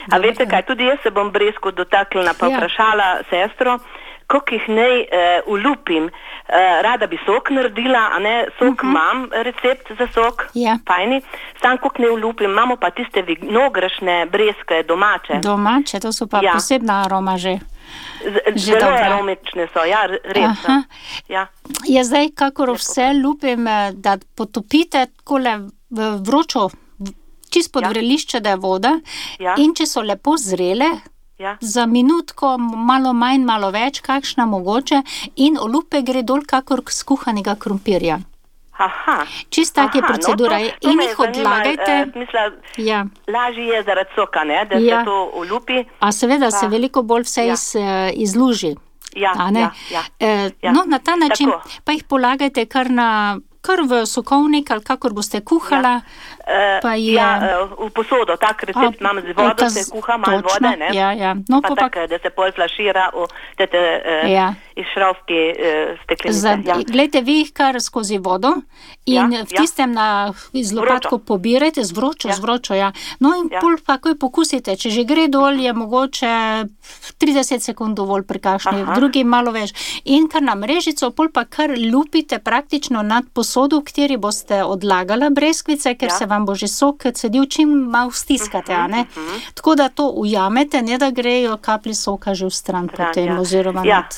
A veste kaj, tudi jaz se bom breskov dotaknila, pa vprašala sestro, koliko jih naj ulupim. Rada bi sok naredila, a ne, sok imam recept za sok, fajni. Sam koliko ne ulupim, imamo pa tiste vinogrešne breske domače. Domače, to so pa posebna aroma že. Zelo aromične so, res. Ja, zdaj, kakor vse lupim, da potopite takole v vročo, čist pod vrelišče, da je voda, in če so lepo zrele, za minutko, malo manj, malo več, kakšna mogoče, in olupe gre dol kakor skuhanega krompirja. Čist tak je procedura. In jih odlagajte. Lažje je zaradi soka, ne, da se to olupi. A seveda se veliko bolj vse izluži. No, na ta način pa jih polagajte kar v sokovnik, ali kakor boste kuhala. V posodo, tak recept imam z vodo, se kuha malo vode, ne? No, pa tak, da se pol flašira iz šravke steklenice. Glejte, vi jih kar skozi vodo in v tistem iz lopatko pobirajte, z vročo, No in pol pa takoj pokusite, če že gre dol, je mogoče 30 sekund dovolj pri kakšni, v drugi malo več. In kar na mrežico, pol pa kar lupite praktično nad posodo, v kateri boste odlagala breskvice, ker se vam bo že sok cedil, čim malo stiskate, a ne? Tako da to ujamete, ne da grejo kaplji soka že v stran potem, oziroma nad